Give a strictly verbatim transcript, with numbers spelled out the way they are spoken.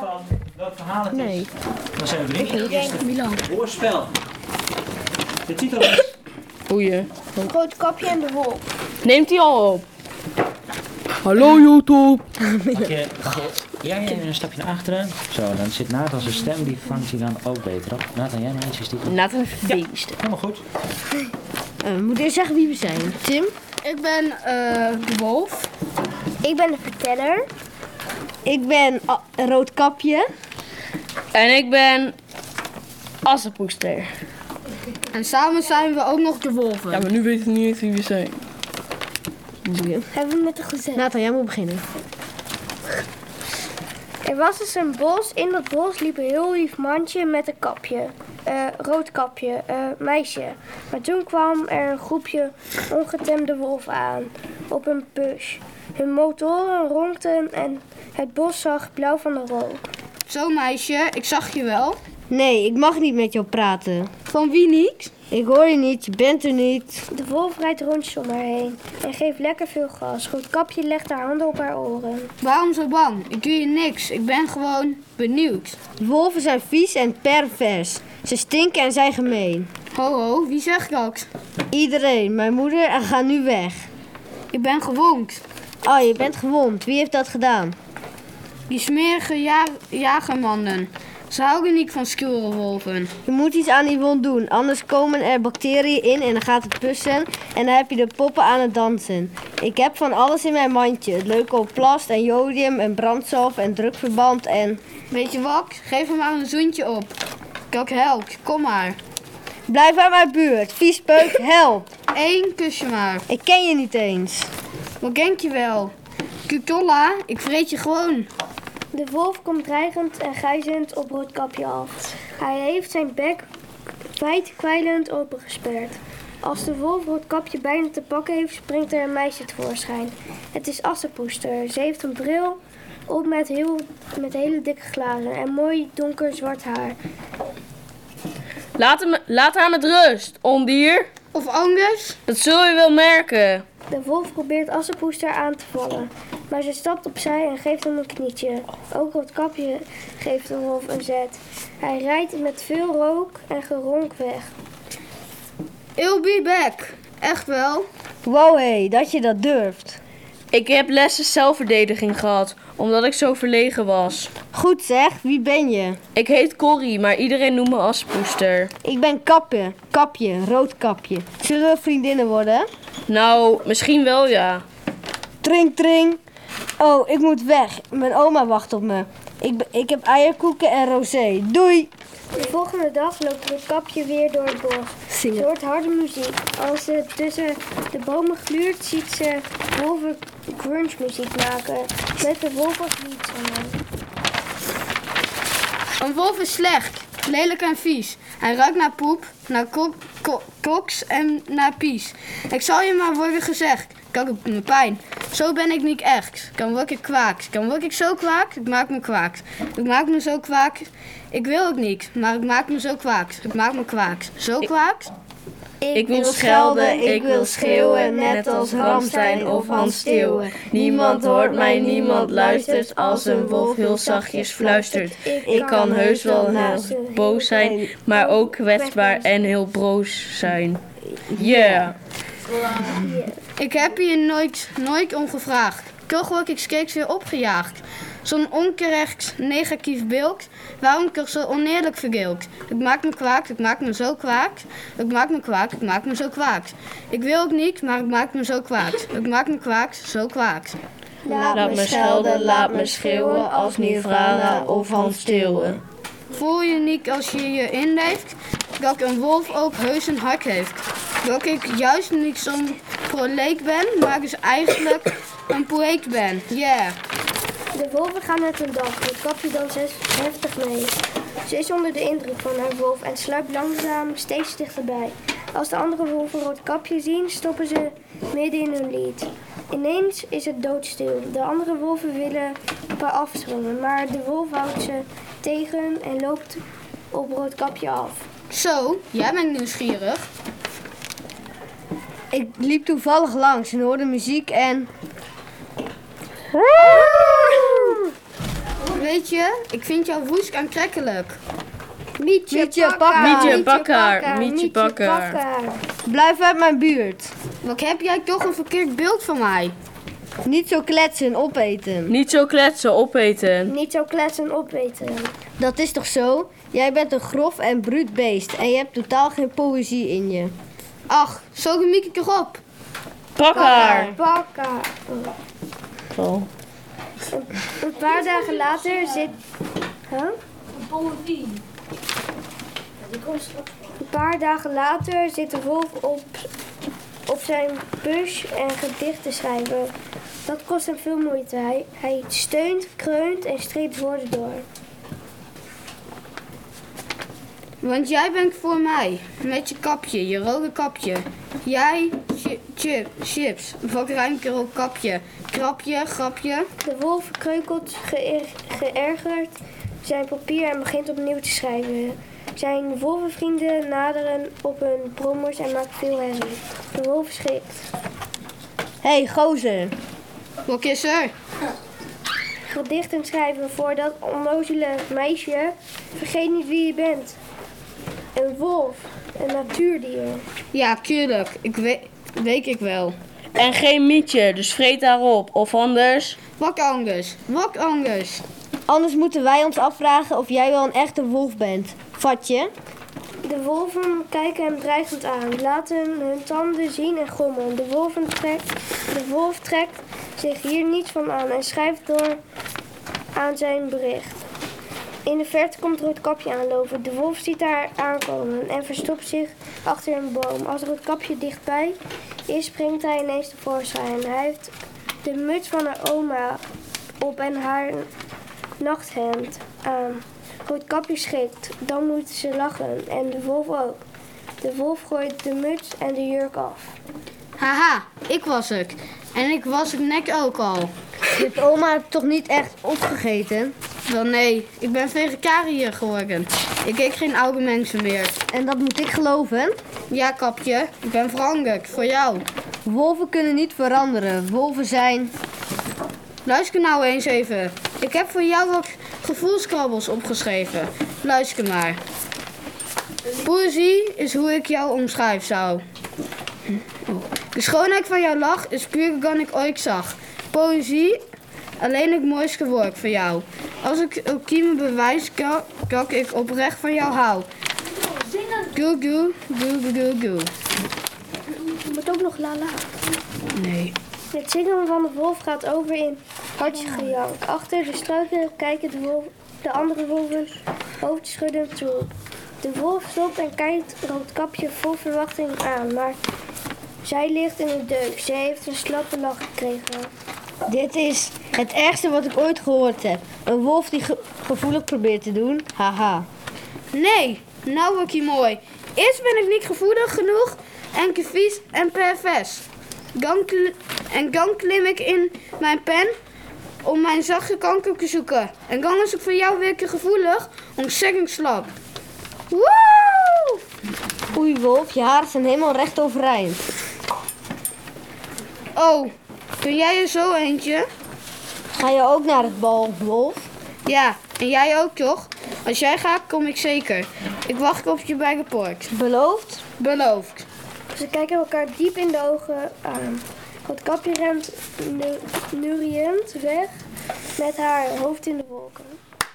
van welk verhaal het Nee. is? Dan zijn we erin. Het is Milan. het hoorspel. De titel is... Oeie. Roodkapje en de wolf. Neemt hij al op? Hallo YouTube. Mag je, mag je, jij neemt een stapje naar achteren. Zo, dan zit Nathan zijn stem, die vangt hij dan ook beter op. Nathan, jij maar iets stiekem. Nathan feest. Helemaal goed. Uh, we moeten eerst zeggen wie we zijn. Tim? Ik ben uh, de wolf. Ik ben de verteller. Ik ben A- Roodkapje. En ik ben Assepoester. En samen zijn we ook nog de wolven. Ja, maar nu weten we niet eens wie we zijn. Hebben we net al gezegd. Nathan, jij moet beginnen. Er was dus een bos. In dat bos liep een heel lief mandje met een kapje. eh rood kapje, eh, meisje. Maar toen kwam er een groepje ongetemde wolven aan. Op een bus. Hun motoren ronkten en het bos zag blauw van de rook. Zo meisje, ik zag je wel. Nee, ik mag niet met jou praten. Van wie niet? Ik hoor je niet, je bent er niet. De wolf rijdt rondjes om haar heen en geeft lekker veel gas. Roodkapje legt haar handen op haar oren. Waarom zo bang? Ik doe je niks. Ik ben gewoon benieuwd. Wolven zijn vies en pervers. Ze stinken en zijn gemeen. Ho ho, wie zegt dat? Iedereen, mijn moeder, en ga nu weg. Ik ben gewond. Oh, je bent gewond. Wie heeft dat gedaan? Die smerige ja jagermannen. Ze houden niet van skure wolven. Je moet iets aan die wond doen, anders komen er bacteriën in en dan gaat het pussen en dan heb je de poppen aan het dansen. Ik heb van alles in mijn mandje. Het leukoplast en jodium en brandstof en drukverband en... Weet je wat? Geef hem maar een zoentje op. Kijk, help. Kom maar. Blijf uit mijn buurt. Viespeuk, help. Eén kusje maar. Ik ken je niet eens. Wat denk je wel? Kutolla, ik vreet je gewoon. De wolf komt dreigend en gijzend op Roodkapje af. Hij heeft zijn bek wijd kwijlend opengesperd. Als de wolf Roodkapje bijna te pakken heeft, springt er een meisje tevoorschijn. Het is Assepoester. Ze heeft een bril op met, heel, met hele dikke glazen en mooi donker zwart haar. Laat, hem, laat haar met rust, ondier. Of anders? Dat zul je wel merken. De wolf probeert Assepoester aan te vallen, maar ze stapt opzij en geeft hem een knietje. Ook Roodkapje geeft de wolf een zet. Hij rijdt met veel rook en geronk weg. I'll be back. Echt wel? Wow, hé, dat je dat durft. Ik heb lessen zelfverdediging gehad, omdat ik zo verlegen was. Goed zeg, wie ben je? Ik heet Corrie, maar iedereen noemt me Assepoester. Ik ben Kapje, Kapje, Roodkapje. Zullen we vriendinnen worden? Nou, misschien wel ja. Tring, tring. Oh, ik moet weg. Mijn oma wacht op me. Ik, be- ik heb eierkoeken en rosé. Doei! De volgende dag loopt Roodkapje weer door het bos. Ze hoort harde muziek. Als ze tussen de bomen gluurt, ziet ze wolven grunge muziek maken. Met de wolven lied zingen. Een wolf is slecht. Lelijk en vies. Hij ruikt naar poep, naar kok, ko- koks en naar pies. Ik zal je maar worden gezegd. Kijk op mijn pijn. Zo ben ik niet echt. Kan word ik kwaak. Kan word ik zo kwaak? Ik maak me kwaak. Ik maak me zo kwaak. Ik wil het niet, maar ik maak me zo kwaak. Ik maak me kwaak. Zo kwaak? Ik wil schelden, ik wil schreeuwen, net als Ramstein of Hans Steeuwen. Niemand hoort mij, niemand luistert, als een wolf heel zachtjes fluistert. Ik kan heus wel heel boos zijn, maar ook kwetsbaar en heel broos zijn. Yeah! Ik heb je nooit, nooit om gevraagd. Toch word ik steeds weer opgejaagd. Zo'n onterecht negatief beeld. Waarom ik er zo oneerlijk verdeeld? Ik maak me kwaak, ik maak me zo kwaak. Ik maak me kwaak, ik maak me zo kwaak. Ik wil het niet, maar ik maak me zo kwaak. Ik maak me kwaak, zo kwaak. Laat me schelden, laat me schreeuwen, als Nirvana of Hans Steeuwen. Voel je niet als je je inleeft dat een wolf ook heus een hart heeft? Dat ik juist niet zo'n proleet ben, maar dus eigenlijk een poëet ben. Yeah. De wolven gaan met hun dag. Roodkapje danst heftig mee. Ze is onder de indruk van haar wolf en sluipt langzaam steeds dichterbij. Als de andere wolven Roodkapje zien, stoppen ze midden in hun lied. Ineens is het doodstil. De andere wolven willen op haar afspringen, maar de wolf houdt ze tegen en loopt op Roodkapje af. Zo, jij bent nieuwsgierig. Ik liep toevallig langs en hoorde muziek en... weet je, ik vind jou woest aantrekkelijk. Mietje, Mietje, pak haar. Mietje, pak haar. Mietje, Mietje, pak haar. pak haar. Blijf uit mijn buurt. Wat heb jij toch een verkeerd beeld van mij? Niet zo kletsen, opeten. Niet zo kletsen, opeten. Niet zo kletsen opweten. Dat is toch zo? Jij bent een grof en bruut beest en je hebt totaal geen poëzie in je. Ach, zo gemiek ik toch op. Pak haar. Pak haar. Oh. Een paar dagen later zit... Huh? Een paar dagen later zit de wolf op, op zijn bus en gedichten schrijven. Dat kost hem veel moeite. Hij, hij steunt, kreunt en streept woorden door. Want jij bent voor mij, met je kapje, je rode kapje. Jij, chi- chip, chips, vakrijnkerel kapje, krapje, grapje. De wolf kreukelt geër- geërgerd zijn papier en begint opnieuw te schrijven. Zijn wolvenvrienden naderen op hun brommers en maken veel herrie. De wolf schrikt. Hé, hey, gozer. Wat is er? Gedichten schrijven voor dat onnozele meisje. Vergeet niet wie je bent. Een wolf, een natuurdier. Ja, tuurlijk, ik weet, weet ik wel. En geen mietje, dus vreet daarop. Of anders... Wat anders, wat anders. Anders moeten wij ons afvragen of jij wel een echte wolf bent. Vat je? De wolven kijken hem dreigend aan, laten hun tanden zien en grommen. De, wolven trekt, de wolf trekt zich hier niets van aan en schrijft door aan zijn bericht. In de verte komt Roodkapje aanlopen. De wolf ziet haar aankomen en verstopt zich achter een boom. Als Roodkapje dichtbij is, springt hij ineens tevoorschijn. Hij heeft de muts van haar oma op en haar nachthemd aan. Roodkapje schrikt, dan moeten ze lachen en de wolf ook. De wolf gooit de muts en de jurk af. Haha, ik was het. En ik was het nek ook al. Je hebt oma toch niet echt opgegeten? Wel nee, ik ben vegetariër geworden. Ik eet geen oude mensen meer. En dat moet ik geloven? Ja, kapje, ik ben veranderd, voor jou. Wolven kunnen niet veranderen. Wolven zijn... Luister nou eens even. Ik heb voor jou wat gevoelskrabbels opgeschreven. Luister maar. Poëzie is hoe ik jou omschrijf zou. De schoonheid van jouw lach is puur dan ik ooit zag. Poëzie, alleen het mooiste woord voor jou. Als ik ultieme bewijs kan, dat ik oprecht van jou hou. Goe goe, goe goe goe goe. Je moet ook nog lala. Nee. Het zingen van de wolf gaat over in hartjegejank. Achter de struiken kijken de, wolf, de andere wolven hoofdschuddend toe. De wolf stopt en kijkt Roodkapje vol verwachting aan, maar zij ligt in een deuk. Ze heeft een slappe lach gekregen. Dit is het ergste wat ik ooit gehoord heb. Een wolf die ge- gevoelig probeert te doen. Haha. Nee, nou word je mooi. Eerst ben ik niet gevoelig genoeg en vies en pervers. Dan kl- en dan klim ik in mijn pen om mijn zachte kant op te zoeken. En dan is ik voor jou weer gevoelig, ontzettend slap. Woe! Oei wolf, je haren zijn helemaal recht overeind. Oh, ben jij er zo eentje? Ga je ook naar het bal, wolf? Ja, en jij ook toch? Als jij gaat, kom ik zeker. Ik wacht op je bij de poort. Beloofd? Beloofd. Ze kijken elkaar diep in de ogen aan. Roodkapje rent nu- neuriënd weg met haar hoofd in de wolken.